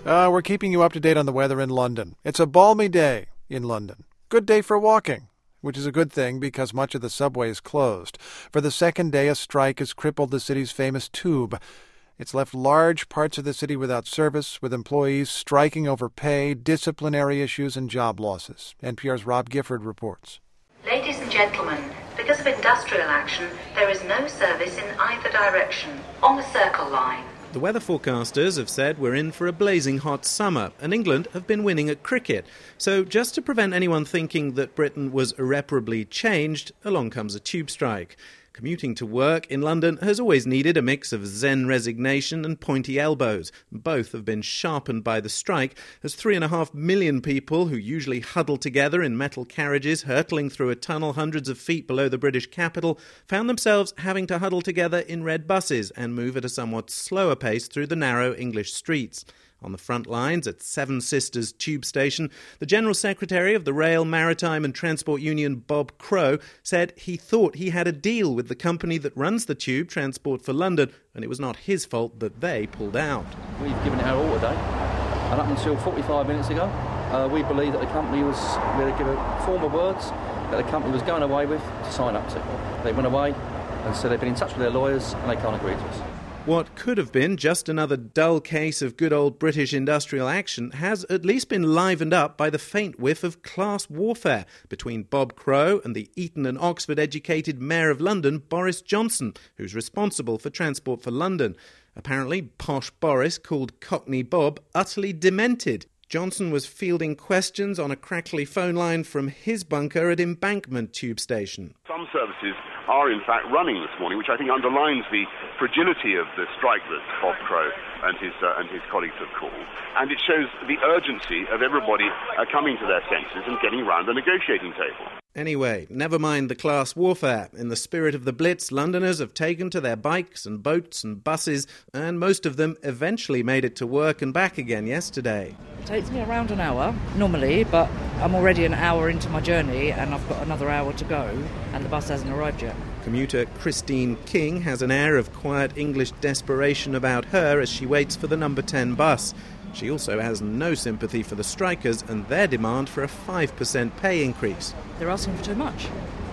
We're keeping you up to date on the weather in London. It's a balmy day in London. Good day for walking, which is a good thing because much of the subway is closed. For the second day, a strike has crippled the city's famous tube. It's left large parts of the city without service, with employees striking over pay, disciplinary issues, and job losses. NPR's Rob Gifford reports. Ladies and gentlemen, because of industrial action, there is no service in either direction on the Circle Line. The weather forecasters have said we're in for a blazing hot summer, and England have been winning at cricket. So just to prevent anyone thinking that Britain was irreparably changed, along comes a tube strike. Commuting to work in London has always needed a mix of zen resignation and pointy elbows. Both have been sharpened by the strike, as 3.5 million people who usually huddle together in metal carriages hurtling through a tunnel hundreds of feet below the British capital found themselves having to huddle together in red buses and move at a somewhat slower pace through the narrow English streets. On the front lines at Seven Sisters Tube Station, the General Secretary of the Rail, Maritime and Transport Union, Bob Crow, said he thought he had a deal with the company that runs the tube, Transport for London, and it was not his fault that they pulled out. We've given it our all today, and up until 45 minutes ago, we believed that the company was going to give a form of words that the company was going away with to sign up to. They went away and said they've been in touch with their lawyers and they can't agree to us. What could have been just another dull case of good old British industrial action has at least been livened up by the faint whiff of class warfare between Bob Crow and the Eton and Oxford-educated Mayor of London, Boris Johnson, who's responsible for Transport for London. Apparently, posh Boris called Cockney Bob utterly demented. Johnson was fielding questions on a crackly phone line from his bunker at Embankment Tube Station. Some services are in fact running this morning, which I think underlines the fragility of the strike that Bob Crow and his colleagues have called. And it shows the urgency of everybody coming to their senses and getting round the negotiating table. Anyway, never mind the class warfare. In the spirit of the Blitz, Londoners have taken to their bikes and boats and buses, and most of them eventually made it to work and back again yesterday. It takes me around an hour, normally, but I'm already an hour into my journey and I've got another hour to go, and the bus hasn't arrived yet. Commuter Christine King has an air of quiet English desperation about her as she waits for the number 10 bus. She also has no sympathy for the strikers and their demand for a 5% pay increase. They're asking for too much.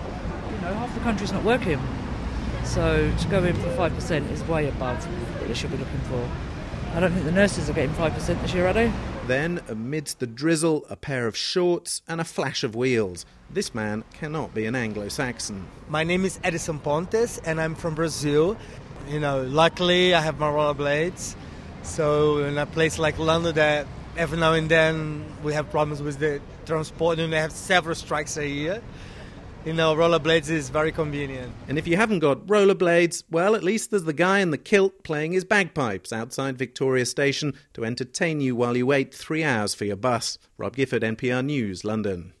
Half the country's not working. So to go in for 5% is way above what they should be looking for. I don't think the nurses are getting 5% this year, are they? Then, amidst the drizzle, a pair of shorts and a flash of wheels. This man cannot be an Anglo-Saxon. My name is Edison Pontes and I'm from Brazil. Luckily I have my rollerblades. So in a place like London that every now and then we have problems with the transport and they have several strikes a year. Rollerblades is very convenient. And if you haven't got rollerblades, well, at least there's the guy in the kilt playing his bagpipes outside Victoria Station to entertain you while you wait 3 hours for your bus. Rob Gifford, NPR News, London.